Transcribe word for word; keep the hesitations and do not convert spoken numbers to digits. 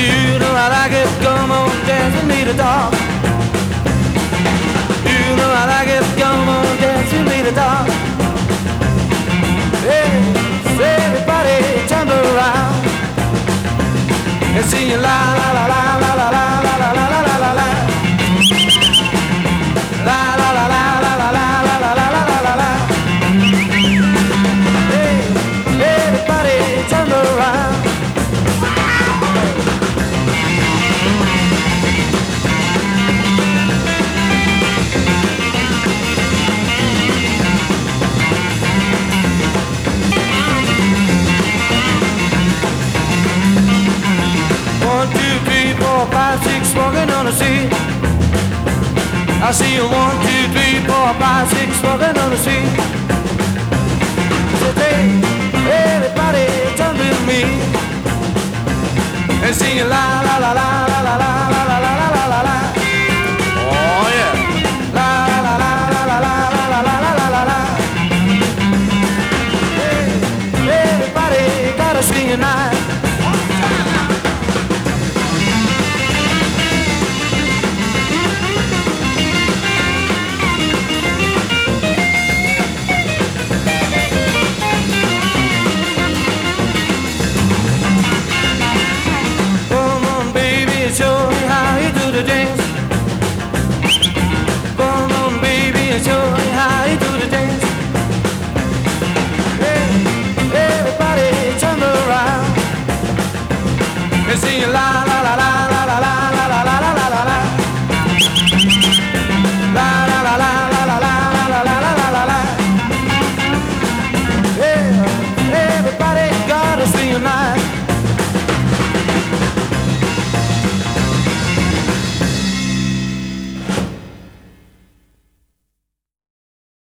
You know I like it, come on, dance with me to talk. You know I like it, come on, dance with me to talk. Hey, so everybody jump around and sing la la la la la la la la la la la la la. La la la la la la la la la la la la la. Hey, everybody jump around. One, two, three, four, five, six, walking on the sea. I see you one, two, three, four, five, six, walking on the sea. So hey, everybody jump with me and sing la la la la la la la la la la la la la. Oh yeah. La la la la la la la la la la la la. Hey, everybody gotta sing tonight.